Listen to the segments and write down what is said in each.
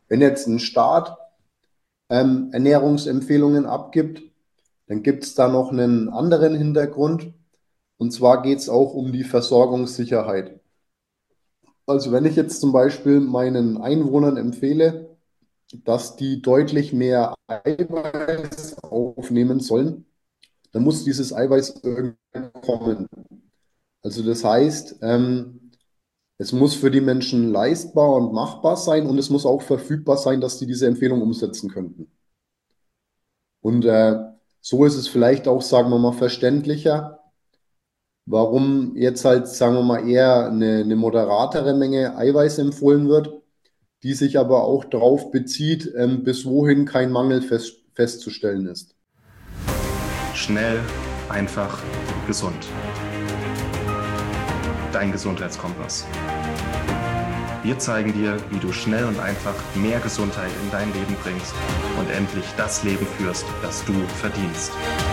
Wenn jetzt ein Staat Ernährungsempfehlungen abgibt, dann gibt es da noch einen anderen Hintergrund. Und zwar geht es auch um die Versorgungssicherheit. Also wenn ich jetzt zum Beispiel meinen Einwohnern empfehle, dass die deutlich mehr Eiweiß aufnehmen sollen, dann muss dieses Eiweiß irgendwie kommen. Also das heißt, es muss für die Menschen leistbar und machbar sein und es muss auch verfügbar sein, dass sie diese Empfehlung umsetzen könnten. Und so ist es vielleicht auch, sagen wir mal, verständlicher, warum jetzt halt, sagen wir mal, eher eine moderatere Menge Eiweiß empfohlen wird, die sich aber auch darauf bezieht, bis wohin kein Mangel festzustellen ist. Schnell, einfach, gesund. Dein Gesundheitskompass. Wir zeigen dir, wie du schnell und einfach mehr Gesundheit in dein Leben bringst und endlich das Leben führst, das du verdienst.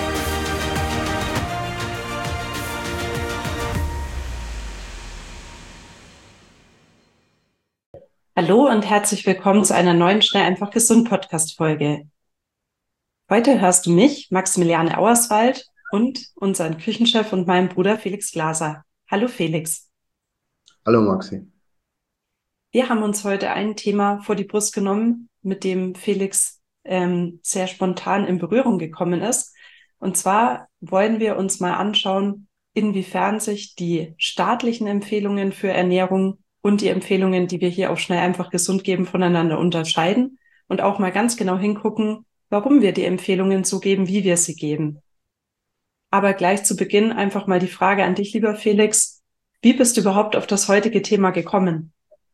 Hallo und herzlich willkommen zu einer neuen Schnell einfach gesund Podcast-Folge. Heute hörst du mich, Maximiliane Auerswald, und unseren Küchenchef und meinen Bruder Felix Glaser. Hallo Felix. Hallo Maxi. Wir haben uns heute ein Thema vor die Brust genommen, mit dem Felix sehr spontan in Berührung gekommen ist. Und zwar wollen wir uns mal anschauen, inwiefern sich die staatlichen Empfehlungen für Ernährung und die Empfehlungen, die wir hier auch schnell einfach gesund geben, voneinander unterscheiden und auch mal ganz genau hingucken, warum wir die Empfehlungen so geben, wie wir sie geben. Aber gleich zu Beginn einfach mal die Frage an dich, lieber Felix. Wie bist du überhaupt auf das heutige Thema gekommen?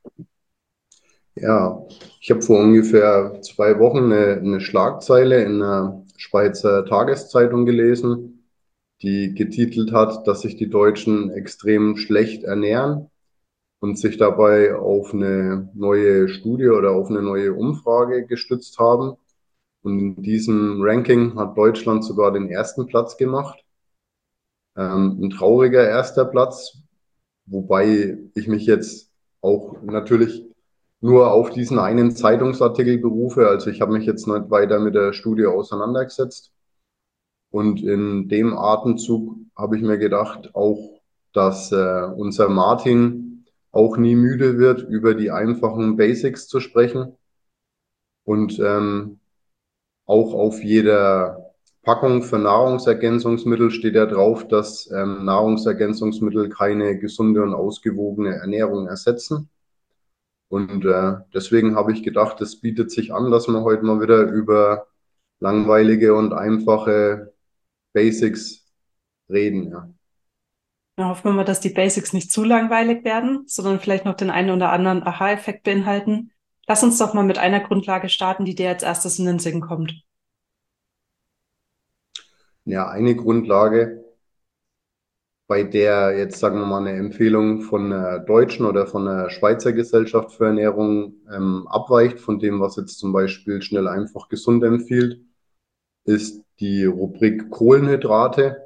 Ja, ich habe vor ungefähr 2 Wochen eine Schlagzeile in einer Schweizer Tageszeitung gelesen, die getitelt hat, dass sich die Deutschen extrem schlecht ernähren und sich dabei auf eine neue Studie oder auf eine neue Umfrage gestützt haben. Und in diesem Ranking hat Deutschland sogar den ersten Platz gemacht. Ein trauriger erster Platz, wobei ich mich jetzt auch natürlich nur auf diesen einen Zeitungsartikel berufe. Also ich habe mich jetzt nicht weiter mit der Studie auseinandergesetzt. Und in dem Atemzug habe ich mir gedacht, auch, dass unser Martin auch nie müde wird, über die einfachen Basics zu sprechen. Und auch auf jeder Packung für Nahrungsergänzungsmittel steht ja drauf, dass Nahrungsergänzungsmittel keine gesunde und ausgewogene Ernährung ersetzen. Und deswegen habe ich gedacht, es bietet sich an, dass wir heute mal wieder über langweilige und einfache Basics reden. Ja. Dann hoffen wir mal, dass die Basics nicht zu langweilig werden, sondern vielleicht noch den einen oder anderen Aha-Effekt beinhalten. Lass uns doch mal mit einer Grundlage starten, die dir als erstes in den Sinn kommt. Ja, eine Grundlage, bei der jetzt, sagen wir mal, eine Empfehlung von einer deutschen oder von einer Schweizer Gesellschaft für Ernährung abweicht von dem, was jetzt zum Beispiel schnell einfach gesund empfiehlt, ist die Rubrik Kohlenhydrate.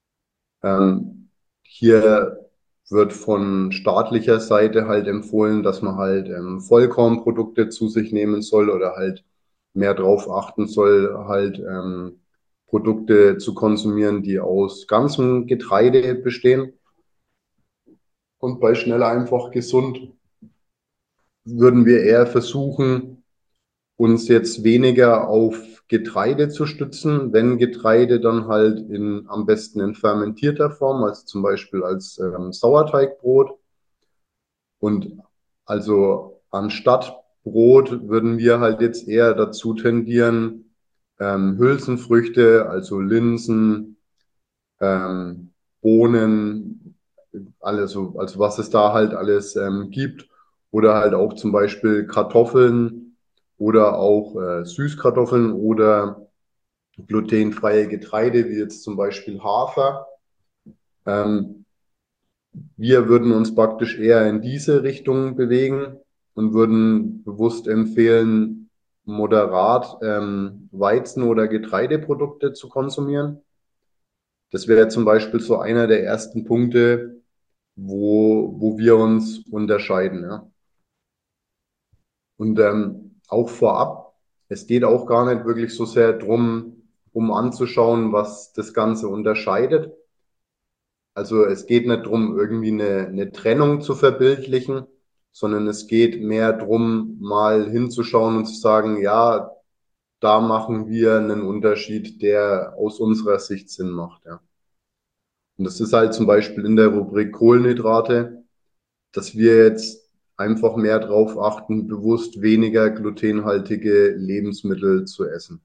Hier wird von staatlicher Seite halt empfohlen, dass man halt Vollkornprodukte zu sich nehmen soll oder halt mehr drauf achten soll, halt Produkte zu konsumieren, die aus ganzem Getreide bestehen. Und bei schnell einfach gesund würden wir eher versuchen, uns jetzt weniger auf Getreide zu stützen, wenn Getreide dann halt am besten in fermentierter Form, also zum Beispiel als Sauerteigbrot. Und also anstatt Brot würden wir halt jetzt eher dazu tendieren, Hülsenfrüchte, also Linsen, ähm, Bohnen, alles so, also was es da halt alles gibt. Oder halt auch zum Beispiel Kartoffeln oder auch Süßkartoffeln oder glutenfreie Getreide, wie jetzt zum Beispiel Hafer. Ähm, Wir würden uns praktisch eher in diese Richtung bewegen und würden bewusst empfehlen, moderat Weizen- oder Getreideprodukte zu konsumieren. Das wäre zum Beispiel so einer der ersten Punkte, wo wir uns unterscheiden. Ja. Und auch vorab, es geht auch gar nicht wirklich so sehr drum, um anzuschauen, was das Ganze unterscheidet. Also es geht nicht drum, irgendwie eine Trennung zu verbildlichen, sondern es geht mehr drum, mal hinzuschauen und zu sagen, ja, da machen wir einen Unterschied, der aus unserer Sicht Sinn macht, ja. Und das ist halt zum Beispiel in der Rubrik Kohlenhydrate, dass wir jetzt einfach mehr drauf achten, bewusst weniger glutenhaltige Lebensmittel zu essen.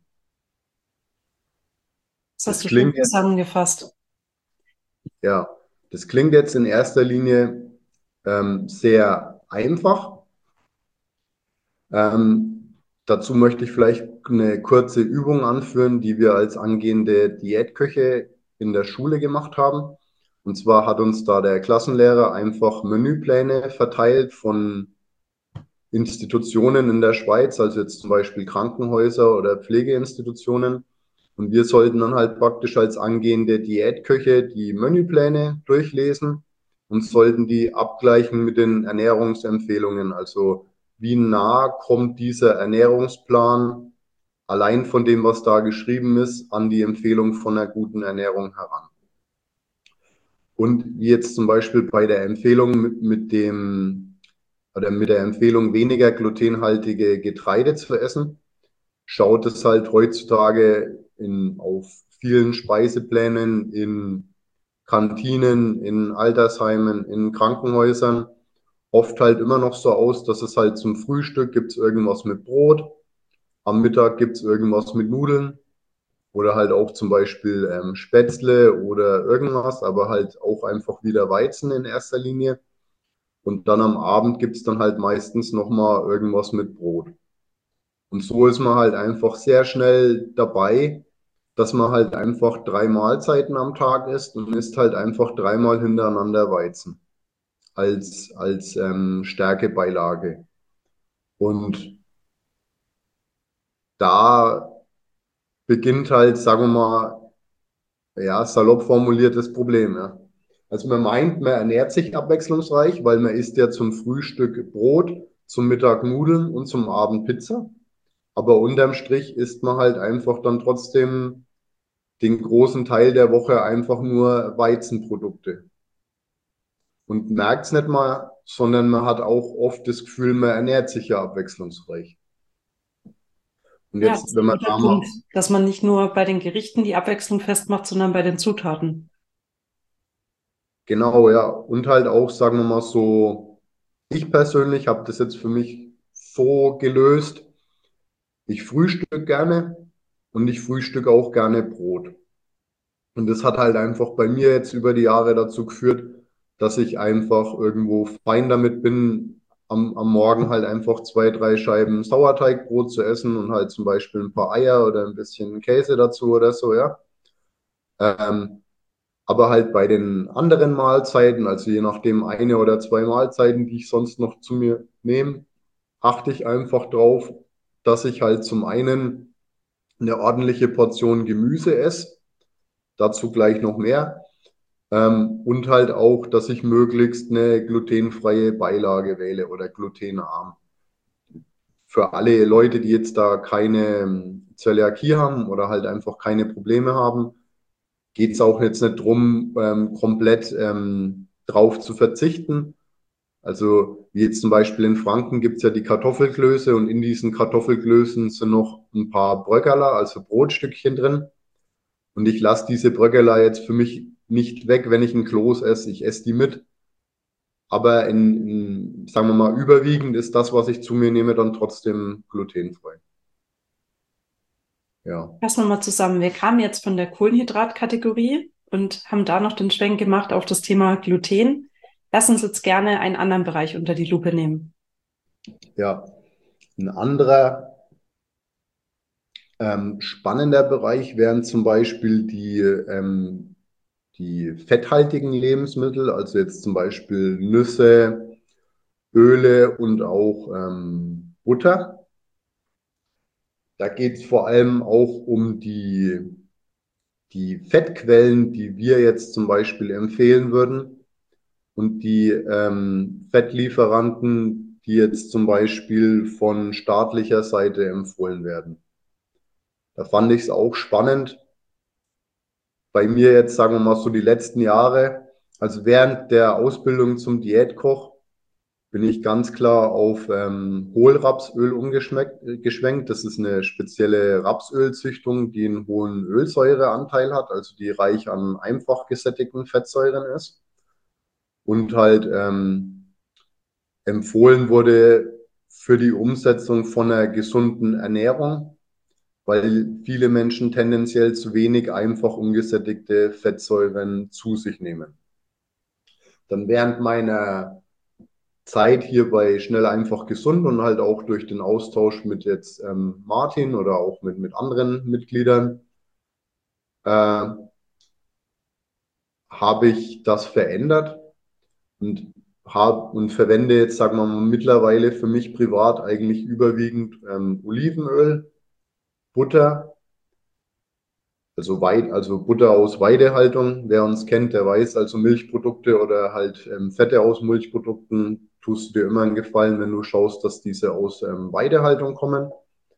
Das hast Das du schön klingt jetzt, zusammengefasst. ja, das klingt jetzt in erster Linie sehr einfach. Dazu möchte ich vielleicht eine kurze Übung anführen, die wir als angehende Diätköche in der Schule gemacht haben. Und zwar hat uns da der Klassenlehrer einfach Menüpläne verteilt von Institutionen in der Schweiz, also jetzt zum Beispiel Krankenhäuser oder Pflegeinstitutionen. Und wir sollten dann halt praktisch als angehende Diätköche die Menüpläne durchlesen und sollten die abgleichen mit den Ernährungsempfehlungen. Also wie nah kommt dieser Ernährungsplan allein von dem, was da geschrieben ist, an die Empfehlung von einer guten Ernährung heran. Und wie jetzt zum Beispiel bei der Empfehlung mit dem oder mit der Empfehlung, weniger glutenhaltige Getreide zu essen, schaut es halt heutzutage auf vielen Speiseplänen, in Kantinen, in Altersheimen, in Krankenhäusern oft halt immer noch so aus, dass es halt zum Frühstück gibt's irgendwas mit Brot, am Mittag gibt's irgendwas mit Nudeln oder halt auch zum Beispiel Spätzle oder irgendwas, aber halt auch einfach wieder Weizen in erster Linie. Und dann am Abend gibt's dann halt meistens nochmal irgendwas mit Brot. Und so ist man halt einfach sehr schnell dabei, dass man halt einfach 3 Mahlzeiten am Tag isst und isst halt einfach 3-mal hintereinander Weizen als Stärkebeilage. Und da beginnt halt, sagen wir mal, ja, salopp formuliertes Problem, ja. Also man meint, man ernährt sich abwechslungsreich, weil man isst ja zum Frühstück Brot, zum Mittag Nudeln und zum Abend Pizza. Aber unterm Strich isst man halt einfach dann trotzdem den großen Teil der Woche einfach nur Weizenprodukte und merkt es nicht mal, sondern man hat auch oft das Gefühl, man ernährt sich ja abwechslungsreich. Und Ja, das jetzt, ist wenn ein man guter da Punkt, mal, dass man nicht nur bei den Gerichten die Abwechslung festmacht, sondern bei den Zutaten. genau, ja, und halt auch, sagen wir mal so, ich persönlich habe das jetzt für mich so gelöst, ich frühstücke gerne und ich frühstücke auch gerne Brot. Und das hat halt einfach bei mir jetzt über die Jahre dazu geführt, dass ich einfach irgendwo fein damit bin, am Morgen halt einfach 2, 3 Scheiben Sauerteigbrot zu essen und halt zum Beispiel ein paar Eier oder ein bisschen Käse dazu oder so, ja. Ähm, aber halt bei den anderen Mahlzeiten, also je nachdem 1 oder 2 Mahlzeiten, die ich sonst noch zu mir nehme, achte ich einfach drauf, dass ich halt zum einen eine ordentliche Portion Gemüse esse, dazu gleich noch mehr. Und halt auch, dass ich möglichst eine glutenfreie Beilage wähle oder glutenarm. Für alle Leute, die jetzt da keine Zöliakie haben oder halt einfach keine Probleme haben, geht es auch jetzt nicht drum, komplett drauf zu verzichten. Also wie jetzt zum Beispiel in Franken gibt's ja die Kartoffelklöße und in diesen Kartoffelklößen sind noch ein paar Bröckerler, also Brotstückchen drin. Und ich lasse diese Bröckerler jetzt für mich nicht weg, wenn ich ein Kloß esse. Ich esse die mit. Aber sagen wir mal, überwiegend ist das, was ich zu mir nehme, dann trotzdem glutenfrei. Ja, Fassen wir mal zusammen. Wir kamen jetzt von der Kohlenhydratkategorie und haben da noch den Schwenk gemacht auf das Thema Gluten. Lass uns jetzt gerne einen anderen Bereich unter die Lupe nehmen. ja. Ein anderer spannender Bereich wären zum Beispiel die fetthaltigen Lebensmittel, also jetzt zum Beispiel Nüsse, Öle und auch Butter. Da geht es vor allem auch um die Fettquellen, die wir jetzt zum Beispiel empfehlen würden. Und die Fettlieferanten, die jetzt zum Beispiel von staatlicher Seite empfohlen werden. Da fand ich es auch spannend. Bei mir jetzt, sagen wir mal so die letzten Jahre, also während der Ausbildung zum Diätkoch, bin ich ganz klar auf Hohlrapsöl geschwenkt. Das ist eine spezielle Rapsölzüchtung, die einen hohen Ölsäureanteil hat, also die reich an einfach gesättigten Fettsäuren ist. Und halt empfohlen wurde für die Umsetzung von einer gesunden Ernährung, weil viele Menschen tendenziell zu wenig einfach ungesättigte Fettsäuren zu sich nehmen. Dann während meiner Zeit hier bei Schnell einfach gesund und halt auch durch den Austausch mit jetzt Martin oder auch mit anderen Mitgliedern äh, habe ich das verändert und und verwende jetzt, sagen wir mal, mittlerweile für mich privat eigentlich überwiegend Olivenöl, Butter, also Butter aus Weidehaltung. Wer uns kennt, der weiß, also Milchprodukte oder halt Fette aus Milchprodukten tust du dir immer einen Gefallen, wenn du schaust, dass diese aus Weidehaltung kommen.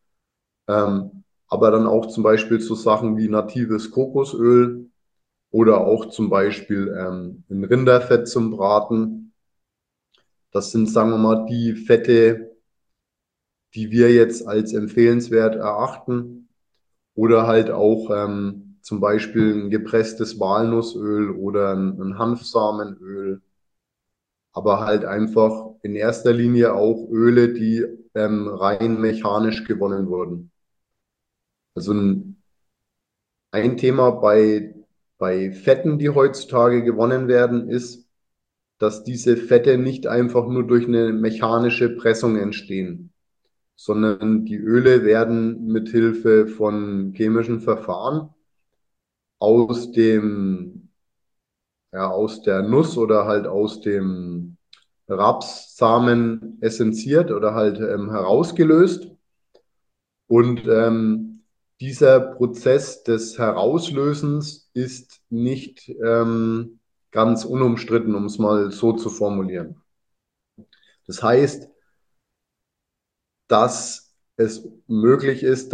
Aber dann auch zum Beispiel so Sachen wie natives Kokosöl oder auch zum Beispiel ein Rinderfett zum Braten. Das sind, sagen wir mal, die Fette, die wir jetzt als empfehlenswert erachten. Oder halt auch zum Beispiel ein gepresstes Walnussöl oder ein Hanfsamenöl. Aber halt einfach in erster Linie auch Öle, die rein mechanisch gewonnen wurden. Also ein Thema bei Fetten, die heutzutage gewonnen werden, ist, dass diese Fette nicht einfach nur durch eine mechanische Pressung entstehen, sondern die Öle werden mit Hilfe von chemischen Verfahren aus aus der Nuss oder halt aus dem Rapssamen essenziert oder halt herausgelöst. Und dieser Prozess des Herauslösens ist nicht ganz unumstritten, um es mal so zu formulieren. Das heißt, dass es möglich ist,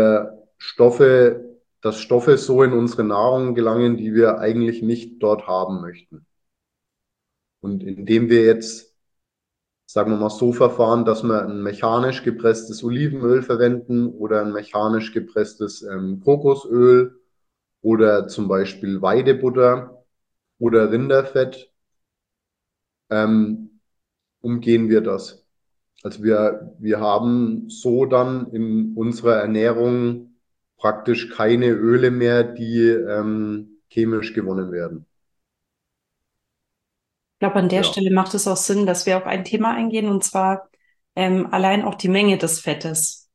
dass Stoffe so in unsere Nahrung gelangen, die wir eigentlich nicht dort haben möchten. Und indem wir jetzt, sagen wir mal, so verfahren, dass wir ein mechanisch gepresstes Olivenöl verwenden oder ein mechanisch gepresstes Kokosöl oder zum Beispiel Weidebutter oder Rinderfett, ähm, umgehen wir das. Also wir haben so dann in unserer Ernährung praktisch keine Öle mehr, die chemisch gewonnen werden. Ich glaube, an der Ja, Stelle macht es auch Sinn, dass wir auf ein Thema eingehen, und zwar allein auch die Menge des Fettes.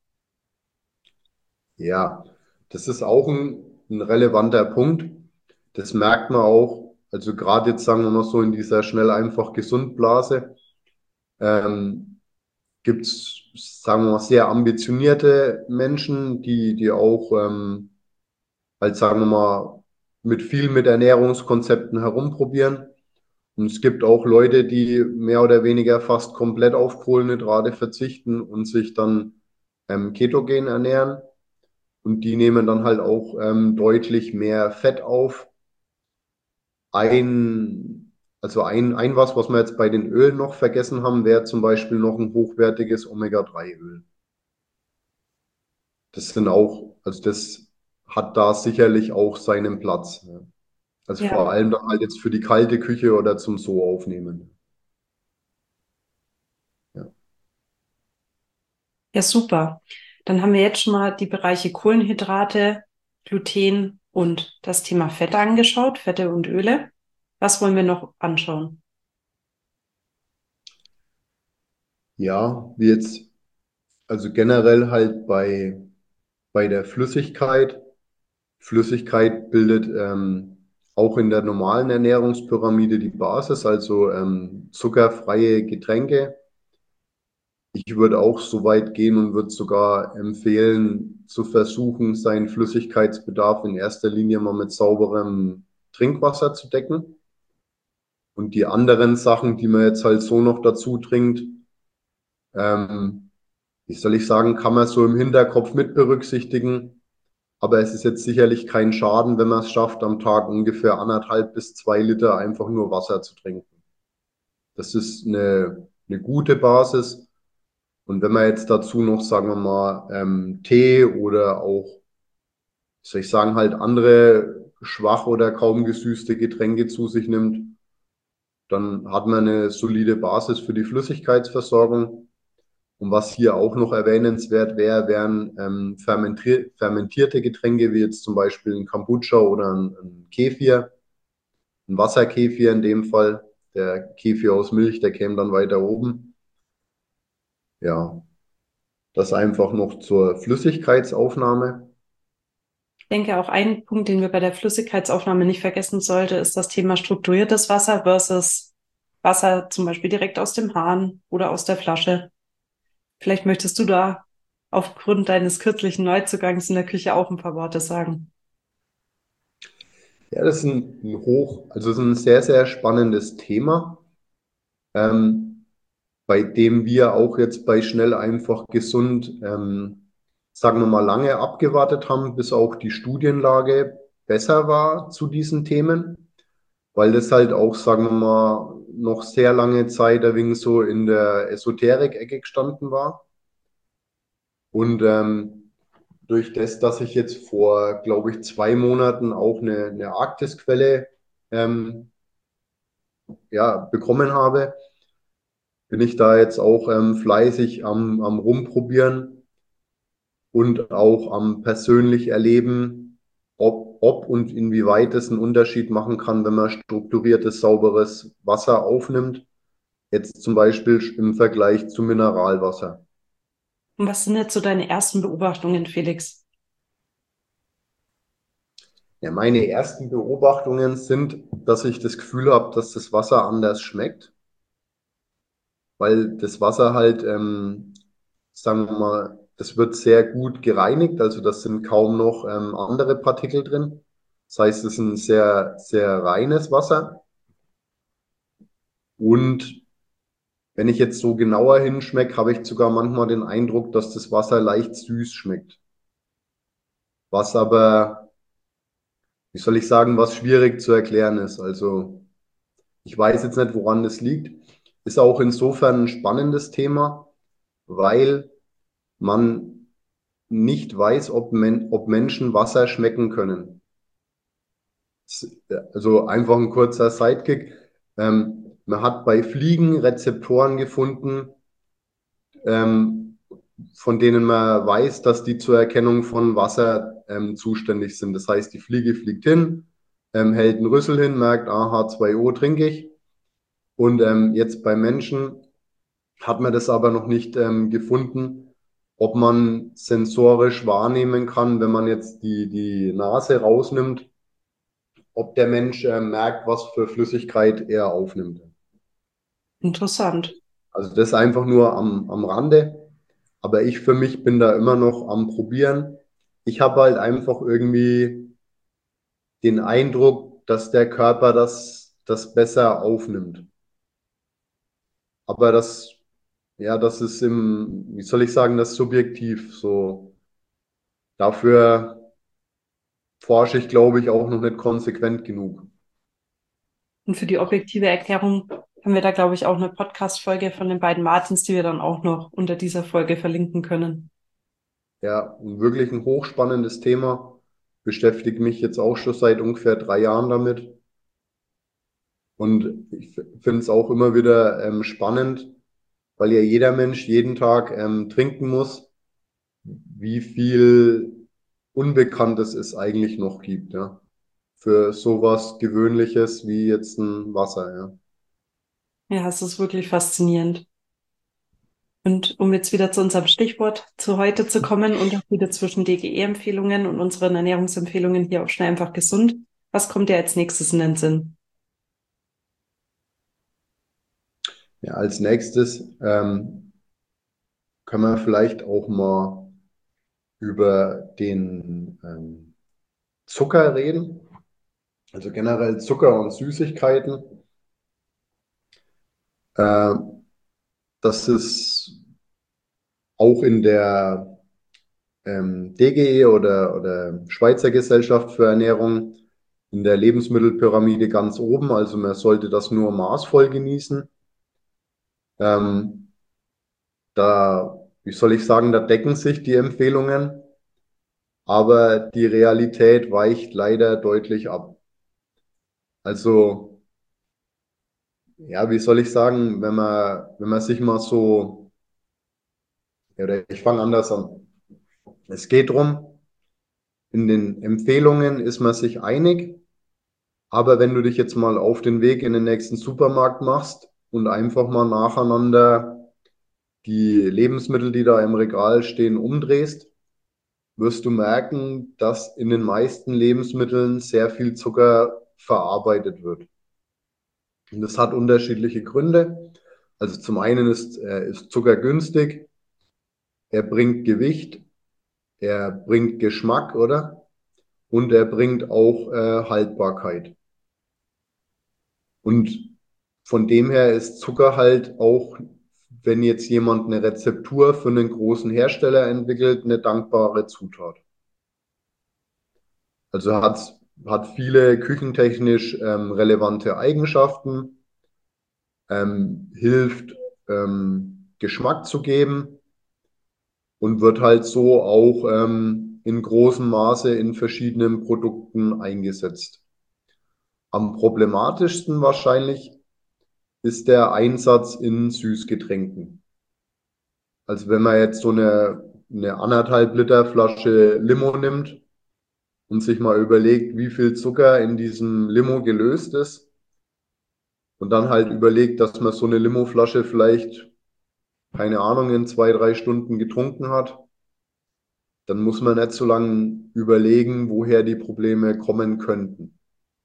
ja, das ist auch ein relevanter Punkt. Das merkt man auch, also gerade jetzt sagen wir mal so in dieser schnell einfach gesund Blase, ähm, gibt's, sagen wir mal, sehr ambitionierte Menschen, die auch halt sagen wir mal mit Ernährungskonzepten herumprobieren. Und es gibt auch Leute, die mehr oder weniger fast komplett auf Kohlenhydrate verzichten und sich dann ketogen ernähren. Und die nehmen dann halt auch deutlich mehr Fett auf. Ein was wir jetzt bei den Ölen noch vergessen haben, wäre zum Beispiel noch ein hochwertiges Omega-3-Öl. Das sind auch, also das hat da sicherlich auch seinen Platz. Ne? Also vor Ja, allem dann halt jetzt für die kalte Küche oder zum So aufnehmen. Ja. ja, super. Dann haben wir jetzt schon mal die Bereiche Kohlenhydrate, Gluten und das Thema Fette angeschaut, Fette und Öle. Was wollen wir noch anschauen? Ja, wie jetzt, also generell halt bei der Flüssigkeit. Flüssigkeit bildet auch in der normalen Ernährungspyramide die Basis, also zuckerfreie Getränke. Ich würde auch so weit gehen und würde sogar empfehlen, zu versuchen, seinen Flüssigkeitsbedarf in erster Linie mal mit sauberem Trinkwasser zu decken. Und die anderen Sachen, die man jetzt halt so noch dazu trinkt, wie soll ich sagen, kann man so im Hinterkopf mit berücksichtigen. Aber es ist jetzt sicherlich kein Schaden, wenn man es schafft, am Tag ungefähr 1,5 bis 2 Liter einfach nur Wasser zu trinken. Das ist eine gute Basis. Und wenn man jetzt dazu noch, sagen wir mal, Tee oder auch, wie soll ich sagen, halt andere schwach oder kaum gesüßte Getränke zu sich nimmt, dann hat man eine solide Basis für die Flüssigkeitsversorgung. Und was hier auch noch erwähnenswert wäre, wären fermentierte Getränke, wie jetzt zum Beispiel ein Kombucha oder ein Kefir, ein Wasserkefir in dem Fall. Der Kefir aus Milch, der käme dann weiter oben. Ja, das einfach noch zur Flüssigkeitsaufnahme. Ich denke, auch ein Punkt, den wir bei der Flüssigkeitsaufnahme nicht vergessen sollte, ist das Thema strukturiertes Wasser versus Wasser zum Beispiel direkt aus dem Hahn oder aus der Flasche. Vielleicht möchtest du da aufgrund deines kürzlichen Neuzugangs in der Küche auch ein paar Worte sagen. Ja, das ist also es ist ein sehr, sehr spannendes Thema, ähm, bei dem wir auch jetzt bei Schnell einfach gesund, sagen wir mal, lange abgewartet haben, bis auch die Studienlage besser war zu diesen Themen, weil das halt auch, sagen wir mal, noch sehr lange Zeit ein wenig so in der Esoterik-Ecke gestanden war. Und durch das, dass ich jetzt vor, glaube ich, 2 Monaten auch eine Arktisquelle ja, bekommen habe, bin ich da jetzt auch fleißig am Rumprobieren und auch am persönlich erleben, ob und inwieweit es einen Unterschied machen kann, wenn man strukturiertes, sauberes Wasser aufnimmt. Jetzt zum Beispiel im Vergleich zu Mineralwasser. Und was sind jetzt so deine ersten Beobachtungen, Felix? Ja, meine ersten Beobachtungen sind, dass ich das Gefühl habe, dass das Wasser anders schmeckt, weil das Wasser halt, sagen wir mal, das wird sehr gut gereinigt, also das sind kaum noch andere Partikel drin. Das heißt, es ist ein sehr, sehr reines Wasser. Und wenn ich jetzt so genauer hinschmecke, habe ich sogar manchmal den Eindruck, dass das Wasser leicht süß schmeckt. Was aber, wie soll ich sagen, was schwierig zu erklären ist. Also ich weiß jetzt nicht, woran das liegt. Ist auch insofern ein spannendes Thema, weil man nicht weiß, ob Menschen Wasser schmecken können. Also einfach ein kurzer Sidekick. Man hat bei Fliegen Rezeptoren gefunden, ähm, von denen man weiß, dass die zur Erkennung von Wasser zuständig sind. Das heißt, die Fliege fliegt hin, hält einen Rüssel hin, merkt, ah, H2O trinke ich. Und jetzt bei Menschen hat man das aber noch nicht gefunden, ob man sensorisch wahrnehmen kann, wenn man jetzt die Nase rausnimmt, ob der Mensch merkt, was für Flüssigkeit er aufnimmt. Interessant. Also das einfach nur am Rande. Aber ich für mich bin da immer noch am Probieren. Ich habe halt einfach irgendwie den Eindruck, dass der Körper das besser aufnimmt. Aber das ist wie soll ich sagen, das ist subjektiv. So, dafür forsche ich, glaube ich, auch noch nicht konsequent genug. Und für die objektive Erklärung haben wir da, glaube ich, auch eine Podcast-Folge von den beiden Martins, die wir dann auch noch unter dieser Folge verlinken können. Ja, wirklich ein hochspannendes Thema. Beschäftige mich jetzt auch schon seit ungefähr 3 Jahren damit. Und ich finde es auch immer wieder spannend, weil ja jeder Mensch jeden Tag trinken muss, wie viel Unbekanntes es eigentlich noch gibt, ja. Für sowas Gewöhnliches wie jetzt ein Wasser, ja. Ja, es ist wirklich faszinierend. Und um jetzt wieder zu unserem Stichwort zu heute zu kommen, Unterschiede zwischen DGE-Empfehlungen und unseren Ernährungsempfehlungen hier auf Schnell einfach gesund. Was kommt dir als nächstes in den Sinn? Ja, als nächstes können wir vielleicht auch mal über den Zucker reden. Also generell Zucker und Süßigkeiten. Äh, das ist auch in der DGE oder Schweizer Gesellschaft für Ernährung in der Lebensmittelpyramide ganz oben. Also man sollte das nur maßvoll genießen. Ähm, wie soll ich sagen, da decken sich die Empfehlungen, aber die Realität weicht leider deutlich ab. Also, ja, wie soll ich sagen, wenn man sich mal so, ja, oder ich fange anders an. Es geht drum, in den Empfehlungen ist man sich einig, aber wenn du dich jetzt mal auf den Weg in den nächsten Supermarkt machst und einfach mal nacheinander die Lebensmittel, die da im Regal stehen, umdrehst, wirst du merken, dass in den meisten Lebensmitteln sehr viel Zucker verarbeitet wird. Und das hat unterschiedliche Gründe. Also zum einen ist Zucker günstig, er bringt Gewicht, er bringt Geschmack, oder? Und er bringt auch Haltbarkeit. Und von dem her ist Zucker halt auch, wenn jetzt jemand eine Rezeptur für einen großen Hersteller entwickelt, eine dankbare Zutat. Also hat viele küchentechnisch relevante Eigenschaften, hilft Geschmack zu geben und wird halt so auch in großem Maße in verschiedenen Produkten eingesetzt. Am problematischsten wahrscheinlich ist der Einsatz in Süßgetränken. Also wenn man jetzt so eine 1,5 Liter Flasche Limo nimmt und sich mal überlegt, wie viel Zucker in diesem Limo gelöst ist und dann halt überlegt, dass man so eine Limoflasche vielleicht, keine Ahnung, in 2, 3 Stunden getrunken hat, dann muss man nicht so lange überlegen, woher die Probleme kommen könnten.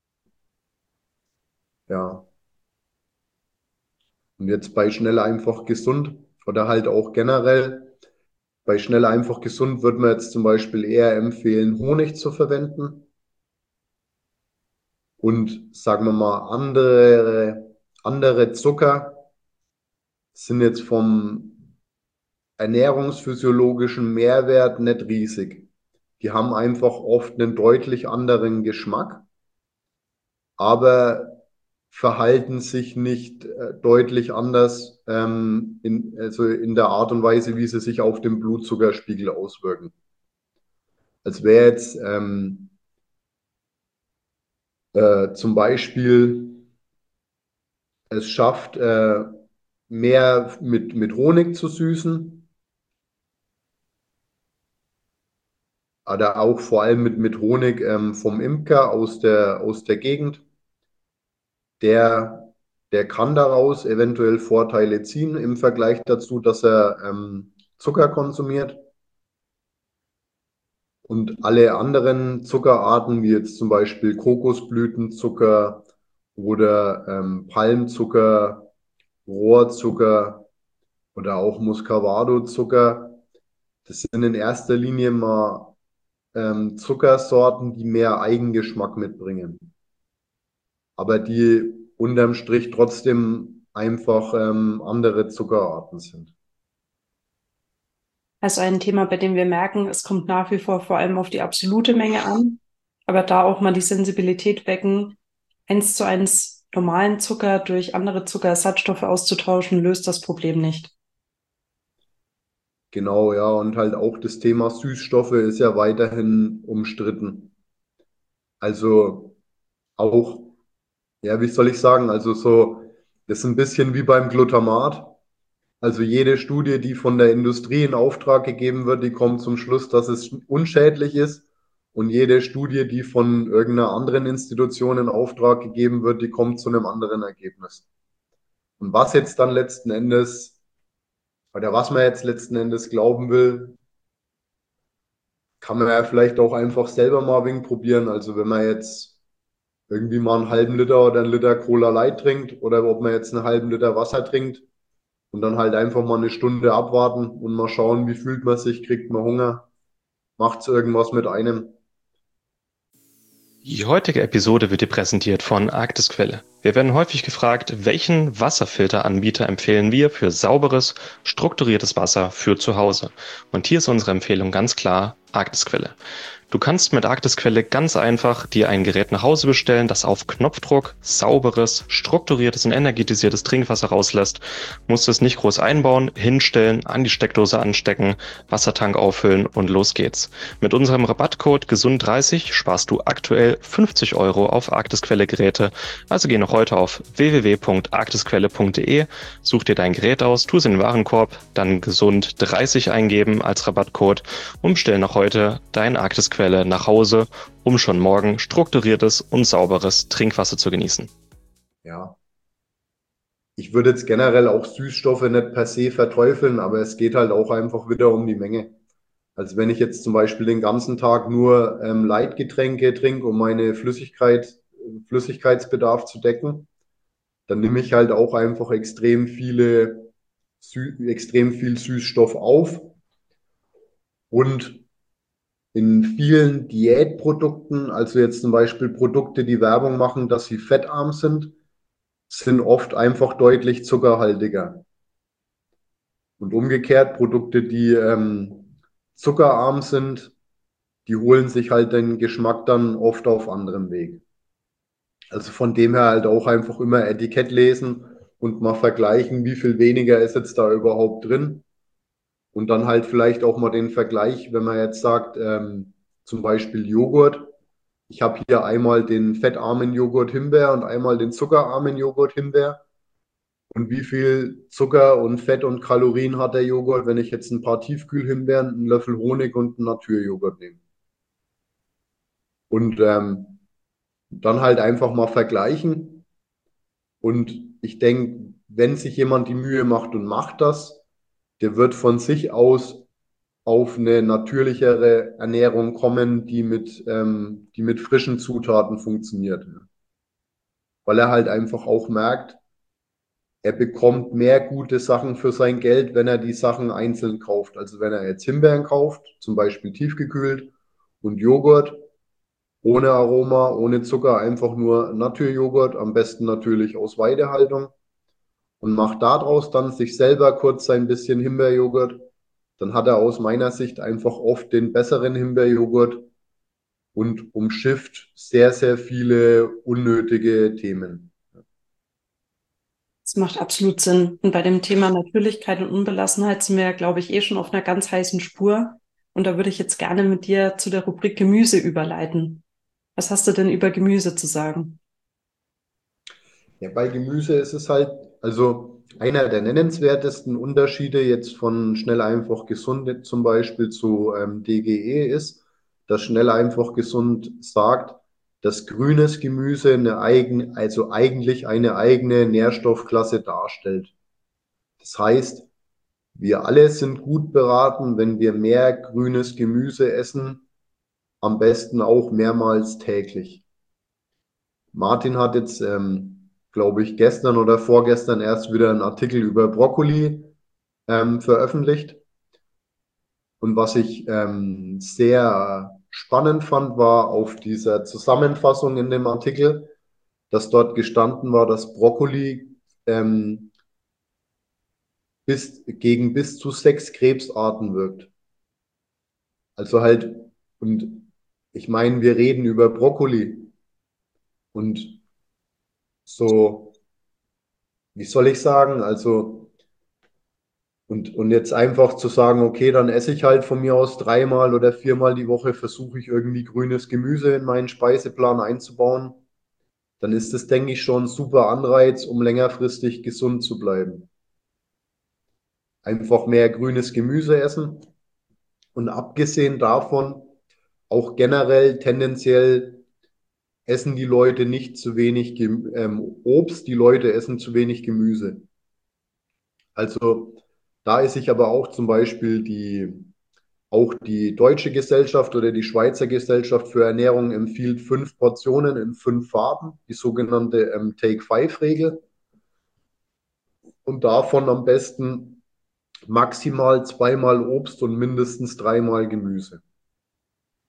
Ja. Und jetzt bei schnell einfach gesund oder halt auch generell, bei schnell einfach gesund würde man jetzt zum Beispiel eher empfehlen, Honig zu verwenden und sagen wir mal andere Zucker sind jetzt vom ernährungsphysiologischen Mehrwert nicht riesig. Die haben einfach oft einen deutlich anderen Geschmack, aber verhalten sich nicht deutlich anders also in der Art und Weise, wie sie sich auf den Blutzuckerspiegel auswirken. Als wäre jetzt zum Beispiel es schafft, mehr mit Honig zu süßen, oder auch vor allem mit Honig vom Imker aus der Gegend. Der, der kann daraus eventuell Vorteile ziehen im Vergleich dazu, dass er Zucker konsumiert. Und alle anderen Zuckerarten, wie jetzt zum Beispiel Kokosblütenzucker oder Palmzucker, Rohrzucker oder auch Muscovado-Zucker, das sind in erster Linie mal Zuckersorten, die mehr Eigengeschmack mitbringen, aber die unterm Strich trotzdem einfach andere Zuckerarten sind. Also ein Thema, bei dem wir merken, es kommt nach wie vor allem auf die absolute Menge an, aber da auch mal die Sensibilität wecken, 1:1 normalen Zucker durch andere Zuckerersatzstoffe auszutauschen, löst das Problem nicht. Genau, ja, und halt auch das Thema Süßstoffe ist ja weiterhin umstritten. Also auch, ja, wie soll ich sagen, also so, das ist ein bisschen wie beim Glutamat. Also jede Studie, die von der Industrie in Auftrag gegeben wird, die kommt zum Schluss, dass es unschädlich ist. Und jede Studie, die von irgendeiner anderen Institution in Auftrag gegeben wird, die kommt zu einem anderen Ergebnis. Und was jetzt dann letzten Endes, oder was man jetzt letzten Endes glauben will, kann man ja vielleicht auch einfach selber mal ein wenig probieren. Also wenn man jetzt irgendwie mal einen halben Liter oder einen Liter Cola Light trinkt oder ob man jetzt einen halben Liter Wasser trinkt und dann halt einfach mal eine Stunde abwarten und mal schauen, wie fühlt man sich, kriegt man Hunger, macht's irgendwas mit einem. Die heutige Episode wird dir präsentiert von Arktisquelle. Wir werden häufig gefragt, welchen Wasserfilteranbieter empfehlen wir für sauberes, strukturiertes Wasser für zu Hause? Und hier ist unsere Empfehlung ganz klar Arktisquelle. Du kannst mit Arktisquelle ganz einfach dir ein Gerät nach Hause bestellen, das auf Knopfdruck sauberes, strukturiertes und energetisiertes Trinkwasser rauslässt. Musst es nicht groß einbauen, hinstellen, an die Steckdose anstecken, Wassertank auffüllen und los geht's. Mit unserem Rabattcode GESUND30 sparst du aktuell 50 € auf Arktisquelle-Geräte. Also geh noch heute auf www.arktisquelle.de, such dir dein Gerät aus, tu es in den Warenkorb, dann GESUND30 eingeben als Rabattcode und bestell noch heute dein Arktisquelle nach Hause, um schon morgen strukturiertes und sauberes Trinkwasser zu genießen. Ja, ich würde jetzt generell auch Süßstoffe nicht per se verteufeln, aber es geht halt auch einfach wieder um die Menge. Also wenn ich jetzt zum Beispiel den ganzen Tag nur Leitgetränke trinke, um meine Flüssigkeitsbedarf zu decken, dann nehme ich halt auch einfach extrem viel Süßstoff auf. Und in vielen Diätprodukten, also jetzt zum Beispiel Produkte, die Werbung machen, dass sie fettarm sind oft einfach deutlich zuckerhaltiger. Und umgekehrt, Produkte, die zuckerarm sind, die holen sich halt den Geschmack dann oft auf anderem Weg. Also von dem her halt auch einfach immer Etikett lesen und mal vergleichen, wie viel weniger ist jetzt da überhaupt drin. Und dann halt vielleicht auch mal den Vergleich, wenn man jetzt sagt, zum Beispiel Joghurt. Ich habe hier einmal den fettarmen Joghurt Himbeer und einmal den zuckerarmen Joghurt Himbeer. Und wie viel Zucker und Fett und Kalorien hat der Joghurt, wenn ich jetzt ein paar Tiefkühlhimbeeren, einen Löffel Honig und einen Naturjoghurt nehme? Und dann halt einfach mal vergleichen. Und ich denke, wenn sich jemand die Mühe macht und macht das, der wird von sich aus auf eine natürlichere Ernährung kommen, die mit frischen Zutaten funktioniert. Weil er halt einfach auch merkt, er bekommt mehr gute Sachen für sein Geld, wenn er die Sachen einzeln kauft. Also wenn er jetzt Himbeeren kauft, zum Beispiel tiefgekühlt, und Joghurt ohne Aroma, ohne Zucker, einfach nur Naturjoghurt, am besten natürlich aus Weidehaltung, und macht daraus dann sich selber kurz ein bisschen Himbeerjoghurt, dann hat er aus meiner Sicht einfach oft den besseren Himbeerjoghurt und umschifft sehr, sehr viele unnötige Themen. Das macht absolut Sinn. Und bei dem Thema Natürlichkeit und Unbelassenheit sind wir ja, glaube ich, eh schon auf einer ganz heißen Spur. Und da würde ich jetzt gerne mit dir zu der Rubrik Gemüse überleiten. Was hast du denn über Gemüse zu sagen? Ja, bei Gemüse ist es halt, also einer der nennenswertesten Unterschiede jetzt von schnell einfach gesund zum Beispiel zu DGE ist, dass schnell einfach gesund sagt, dass grünes Gemüse also eigentlich eine eigene Nährstoffklasse darstellt. Das heißt, wir alle sind gut beraten, wenn wir mehr grünes Gemüse essen, am besten auch mehrmals täglich. Martin hat jetzt, glaube ich, gestern oder vorgestern erst wieder einen Artikel über Brokkoli veröffentlicht. Und was ich sehr spannend fand, war auf dieser Zusammenfassung in dem Artikel, dass dort gestanden war, dass Brokkoli gegen bis zu 6 Krebsarten wirkt. Also halt, und ich meine, wir reden über Brokkoli und so, wie soll ich sagen, also, und jetzt einfach zu sagen, okay, dann esse ich halt von mir aus 3-mal oder 4-mal die Woche, versuche ich irgendwie grünes Gemüse in meinen Speiseplan einzubauen, dann ist das, denke ich, schon ein super Anreiz, um längerfristig gesund zu bleiben. Einfach mehr grünes Gemüse essen und abgesehen davon auch generell tendenziell essen die Leute nicht zu wenig Obst, die Leute essen zu wenig Gemüse. Also da ist sich aber auch zum Beispiel auch die deutsche Gesellschaft oder die Schweizer Gesellschaft für Ernährung empfiehlt 5 Portionen in 5 Farben, die sogenannte Take-5-Regel. Und davon am besten maximal 2-mal Obst und mindestens 3-mal Gemüse.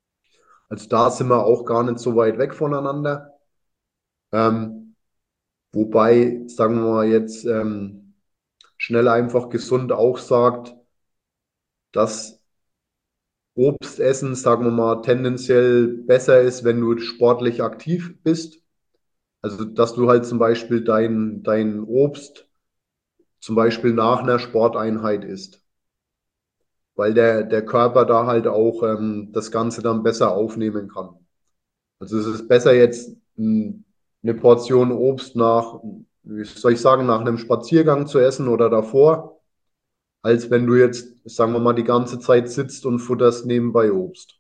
Also da sind wir auch gar nicht so weit weg voneinander. Ähm, Wobei, sagen wir mal jetzt, schnell einfach gesund auch sagt, dass Obstessen, sagen wir mal, tendenziell besser ist, wenn du sportlich aktiv bist. Also, dass du halt zum Beispiel dein Obst zum Beispiel nach einer Sporteinheit isst, weil der Körper da halt auch das Ganze dann besser aufnehmen kann. Also es ist besser jetzt eine Portion Obst nach, wie soll ich sagen, nach einem Spaziergang zu essen oder davor, als wenn du jetzt, sagen wir mal, die ganze Zeit sitzt und futterst nebenbei Obst.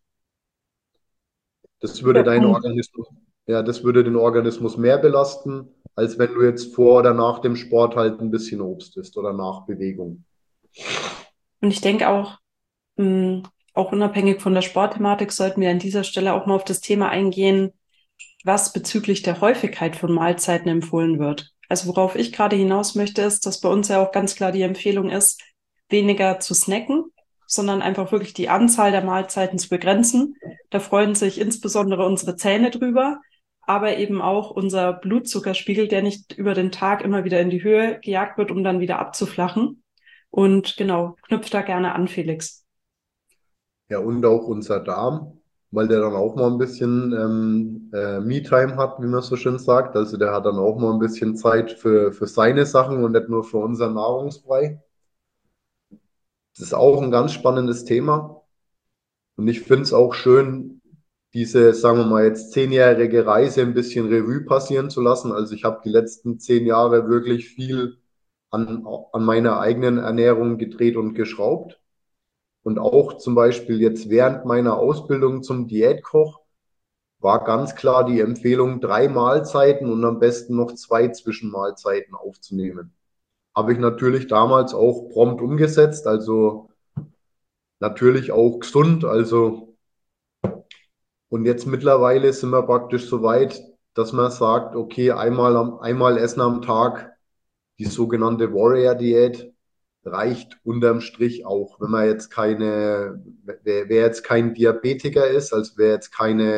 Das würde Guter deinen Punkt. Organismus, ja, das würde den Organismus mehr belasten, als wenn du jetzt vor oder nach dem Sport halt ein bisschen Obst isst oder nach Bewegung. Und ich denke auch, mh, auch unabhängig von der Sportthematik sollten wir an dieser Stelle auch mal auf das Thema eingehen, was bezüglich der Häufigkeit von Mahlzeiten empfohlen wird. Also worauf ich gerade hinaus möchte, ist, dass bei uns ja auch ganz klar die Empfehlung ist, weniger zu snacken, sondern einfach wirklich die Anzahl der Mahlzeiten zu begrenzen. Da freuen sich insbesondere unsere Zähne drüber, aber eben auch unser Blutzuckerspiegel, der nicht über den Tag immer wieder in die Höhe gejagt wird, um dann wieder abzuflachen. Und genau, knüpft da gerne an, Felix. Ja, und auch unser Darm, weil der dann auch mal ein bisschen Me-Time hat, wie man so schön sagt. Also der hat dann auch mal ein bisschen Zeit für seine Sachen und nicht nur für unser Nahrungsbrei. Das ist auch ein ganz spannendes Thema. Und ich finde es auch schön, diese, sagen wir mal, jetzt 10-jährige Reise ein bisschen Revue passieren zu lassen. Also ich habe die letzten 10 Jahre wirklich viel an meiner eigenen Ernährung gedreht und geschraubt. Und auch zum Beispiel jetzt während meiner Ausbildung zum Diätkoch war ganz klar die Empfehlung, 3 Mahlzeiten und am besten noch 2 Zwischenmahlzeiten aufzunehmen. Habe ich natürlich damals auch prompt umgesetzt, also natürlich auch gesund. Also, und jetzt mittlerweile sind wir praktisch so weit, dass man sagt, okay, einmal Essen am Tag, die sogenannte Warrior-Diät, reicht unterm Strich auch. Wenn man jetzt wer jetzt kein Diabetiker ist, also wer jetzt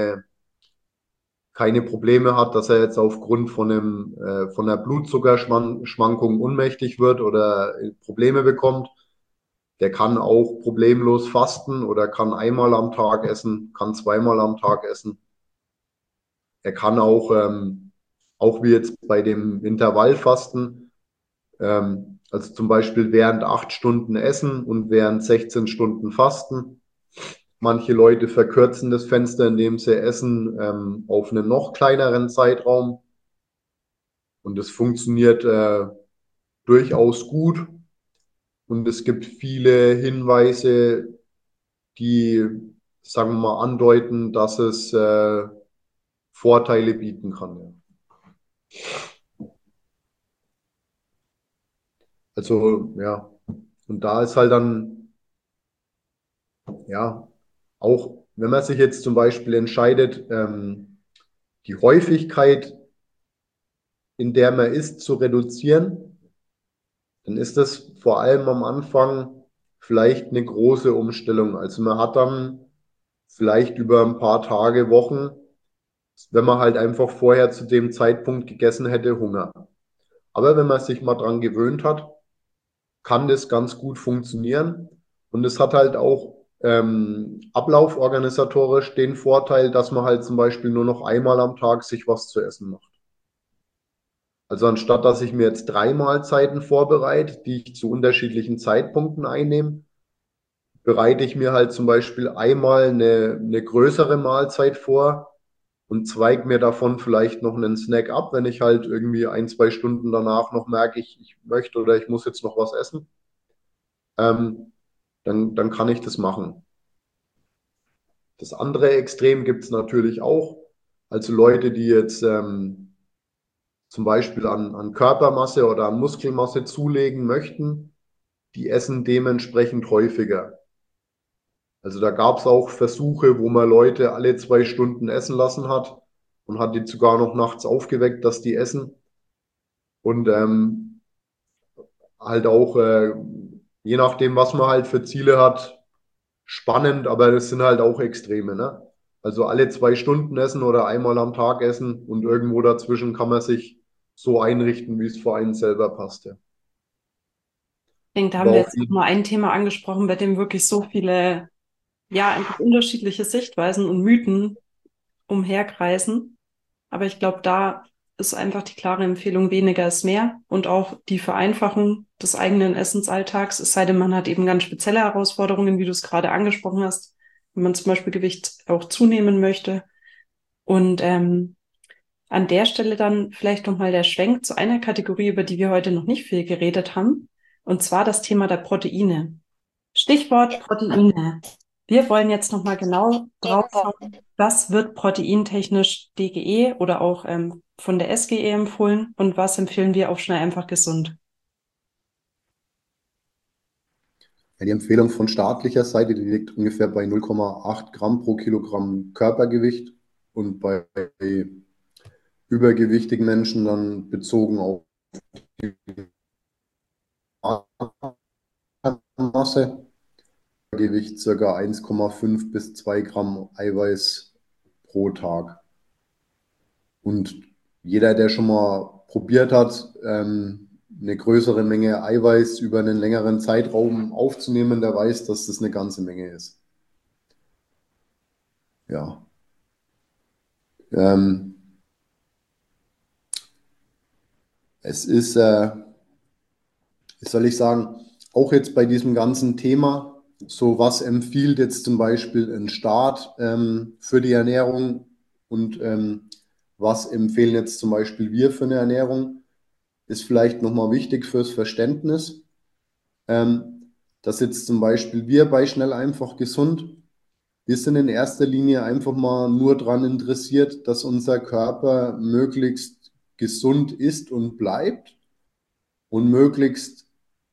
keine Probleme hat, dass er jetzt aufgrund von einer Blutzuckerschwankung ohnmächtig wird oder Probleme bekommt, der kann auch problemlos fasten oder kann einmal am Tag essen, kann zweimal am Tag essen. Er kann auch wie jetzt bei dem Intervallfasten, also zum Beispiel während 8 Stunden essen und während 16 Stunden fasten. Manche Leute verkürzen das Fenster, indem sie essen, auf einen noch kleineren Zeitraum. Und es funktioniert durchaus gut. Und es gibt viele Hinweise, die, sagen wir mal, andeuten, dass es Vorteile bieten kann. Ja. Also, ja. Und da ist halt dann, ja, auch wenn man sich jetzt zum Beispiel entscheidet, die Häufigkeit, in der man isst, zu reduzieren, dann ist das vor allem am Anfang vielleicht eine große Umstellung. Also man hat dann vielleicht über ein paar Tage, Wochen, wenn man halt einfach vorher zu dem Zeitpunkt gegessen hätte, Hunger. Aber wenn man sich mal dran gewöhnt hat, kann das ganz gut funktionieren. Und es hat halt auch ablauforganisatorisch den Vorteil, dass man halt zum Beispiel nur noch einmal am Tag sich was zu essen macht. Also anstatt dass ich mir jetzt 3 Mahlzeiten vorbereite, die ich zu unterschiedlichen Zeitpunkten einnehme, bereite ich mir halt zum Beispiel einmal eine größere Mahlzeit vor und zweige mir davon vielleicht noch einen Snack ab, wenn ich halt irgendwie 1, 2 Stunden danach noch merke, ich möchte oder ich muss jetzt noch was essen, ähm, dann kann ich das machen. Das andere Extrem gibt es natürlich auch. Also Leute, die jetzt zum Beispiel an Körpermasse oder an Muskelmasse zulegen möchten, die essen dementsprechend häufiger. Also da gab es auch Versuche, wo man Leute alle 2 Stunden essen lassen hat und hat die sogar noch nachts aufgeweckt, dass die essen. Und halt auch, je nachdem, was man halt für Ziele hat, spannend, aber das sind halt auch Extreme, ne? Also alle 2 Stunden essen oder einmal am Tag essen und irgendwo dazwischen kann man sich so einrichten, wie es für einen selber passt. Ja. Ich denke, da haben Aber wir auf jetzt jeden mal ein Thema angesprochen, bei dem wirklich so viele, ja, einfach unterschiedliche Sichtweisen und Mythen umherkreisen. Aber ich glaube, da ist einfach die klare Empfehlung, weniger ist mehr und auch die Vereinfachung des eigenen Essensalltags, es sei denn, man hat eben ganz spezielle Herausforderungen, wie du es gerade angesprochen hast, wenn man zum Beispiel Gewicht auch zunehmen möchte. Und an der Stelle dann vielleicht nochmal der Schwenk zu einer Kategorie, über die wir heute noch nicht viel geredet haben, und zwar das Thema der Proteine. Stichwort Proteine. Wir wollen jetzt nochmal genau drauf schauen, was wird proteintechnisch DGE oder auch von der SGE empfohlen und was empfehlen wir auf schnell einfach gesund. Ja, die Empfehlung von staatlicher Seite, die liegt ungefähr bei 0,8 Gramm pro Kilogramm Körpergewicht und bei übergewichtigen Menschen dann bezogen auf die Masse, Gewicht circa 1,5 bis 2 Gramm Eiweiß pro Tag. Und jeder, der schon mal probiert hat, eine größere Menge Eiweiß über einen längeren Zeitraum aufzunehmen, der weiß, dass das eine ganze Menge ist. Ja. Ähm, Es ist, wie soll ich sagen, auch jetzt bei diesem ganzen Thema, so was empfiehlt jetzt zum Beispiel ein Staat für die Ernährung und was empfehlen jetzt zum Beispiel wir für eine Ernährung, ist vielleicht nochmal wichtig fürs Verständnis, dass jetzt zum Beispiel wir bei Schnell einfach gesund, wir sind in erster Linie einfach mal nur daran interessiert, dass unser Körper möglichst gesund ist und bleibt und möglichst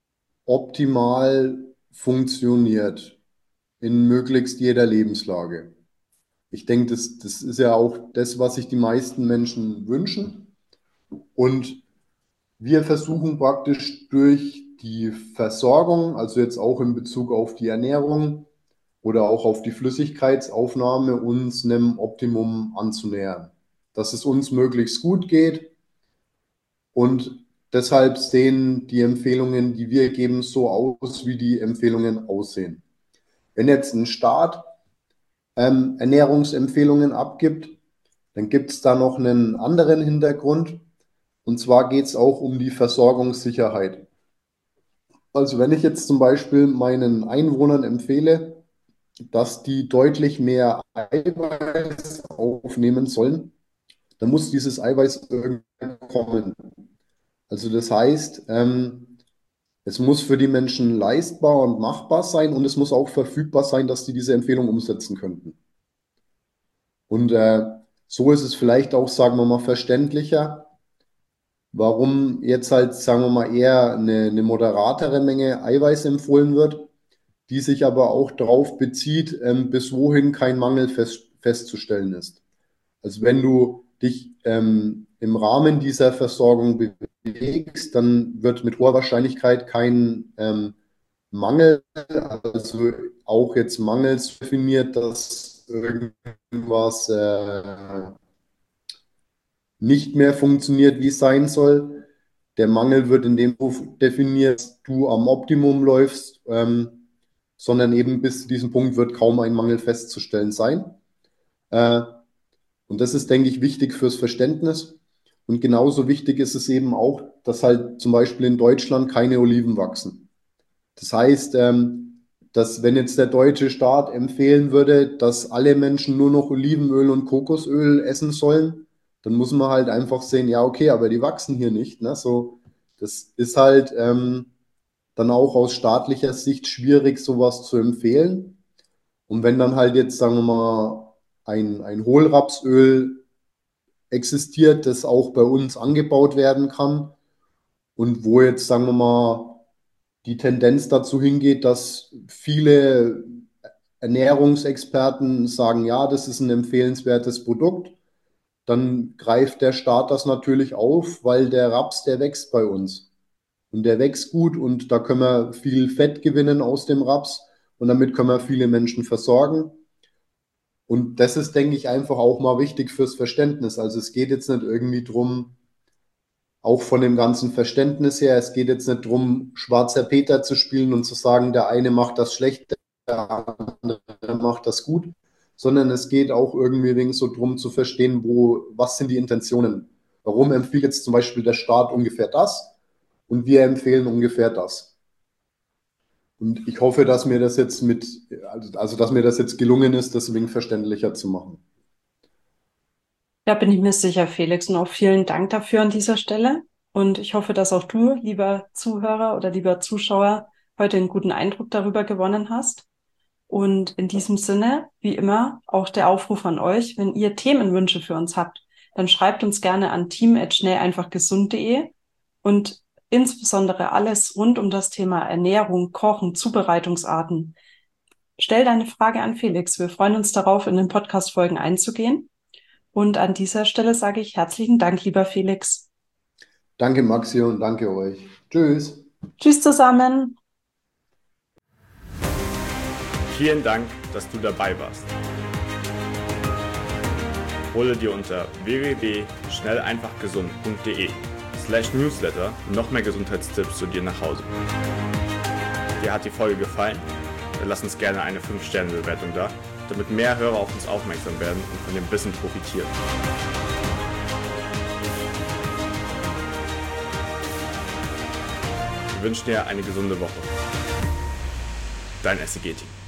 optimal funktioniert in möglichst jeder Lebenslage. Ich denke, das ist ja auch das, was sich die meisten Menschen wünschen. Und wir versuchen praktisch durch die Versorgung, also jetzt auch in Bezug auf die Ernährung oder auch auf die Flüssigkeitsaufnahme, uns einem Optimum anzunähern. Dass es uns möglichst gut geht und deshalb sehen die Empfehlungen, die wir geben, so aus, wie die Empfehlungen aussehen. Wenn jetzt ein Staat Ernährungsempfehlungen abgibt, dann gibt es da noch einen anderen Hintergrund. Und zwar geht es auch um die Versorgungssicherheit. Also wenn ich jetzt zum Beispiel meinen Einwohnern empfehle, dass die deutlich mehr Eiweiß aufnehmen sollen, dann muss dieses Eiweiß irgendwie kommen. Also das heißt, es muss für die Menschen leistbar und machbar sein und es muss auch verfügbar sein, dass die diese Empfehlung umsetzen könnten. Und so ist es vielleicht auch, sagen wir mal, verständlicher, warum jetzt halt, sagen wir mal, eher eine moderatere Menge Eiweiß empfohlen wird, die sich aber auch darauf bezieht, bis wohin kein Mangel festzustellen ist. Also wenn du dich im Rahmen dieser Versorgung bewegst, dann wird mit hoher Wahrscheinlichkeit kein Mangel, also auch jetzt mangels definiert, dass irgendwas nicht mehr funktioniert, wie es sein soll. Der Mangel wird in dem Beruf definiert, dass du am Optimum läufst, sondern eben bis zu diesem Punkt wird kaum ein Mangel festzustellen sein. Äh, und das ist, denke ich, wichtig fürs Verständnis. Und genauso wichtig ist es eben auch, dass halt zum Beispiel in Deutschland keine Oliven wachsen. Das heißt, dass wenn jetzt der deutsche Staat empfehlen würde, dass alle Menschen nur noch Olivenöl und Kokosöl essen sollen, dann muss man halt einfach sehen, ja, okay, aber die wachsen hier nicht. Ne? So, das ist halt dann auch aus staatlicher Sicht schwierig, sowas zu empfehlen. Und wenn dann halt jetzt, sagen wir mal, ein Hohlrapsöl existiert, das auch bei uns angebaut werden kann und wo jetzt, sagen wir mal, die Tendenz dazu hingeht, dass viele Ernährungsexperten sagen, ja, das ist ein empfehlenswertes Produkt, dann greift der Staat das natürlich auf, weil der Raps, der wächst bei uns. Und der wächst gut und da können wir viel Fett gewinnen aus dem Raps und damit können wir viele Menschen versorgen. Und das ist, denke ich, einfach auch mal wichtig fürs Verständnis. Also es geht jetzt nicht irgendwie drum, auch von dem ganzen Verständnis her. Es geht jetzt nicht darum, schwarzer Peter zu spielen und zu sagen, der eine macht das schlecht, der andere macht das gut, sondern es geht auch irgendwie so darum zu verstehen, was sind die Intentionen. Warum empfiehlt jetzt zum Beispiel der Staat ungefähr das und wir empfehlen ungefähr das. Und ich hoffe, dass mir das jetzt dass mir das jetzt gelungen ist, deswegen verständlicher zu machen. Da bin ich mir sicher, Felix, und auch vielen Dank dafür an dieser Stelle. Und ich hoffe, dass auch du, lieber Zuhörer oder lieber Zuschauer, heute einen guten Eindruck darüber gewonnen hast. Und in diesem Sinne, wie immer, auch der Aufruf an euch, wenn ihr Themenwünsche für uns habt, dann schreibt uns gerne an team@schnelleinfachgesund.de und insbesondere alles rund um das Thema Ernährung, Kochen, Zubereitungsarten. Stell deine Frage an Felix. Wir freuen uns darauf, in den Podcast-Folgen einzugehen. Und an dieser Stelle sage ich herzlichen Dank, lieber Felix. Danke, Maxi, und danke euch. Tschüss. Tschüss zusammen. Vielen Dank, dass du dabei warst. Hole dir unter www.schnelleinfachgesund.de/newsletter noch mehr Gesundheitstipps zu dir nach Hause. Dir hat die Folge gefallen? Dann lass uns gerne eine 5-Sterne-Bewertung da, damit mehr Hörer auf uns aufmerksam werden und von dem Wissen profitieren. Wir wünschen dir eine gesunde Woche. Dein SEG-Team.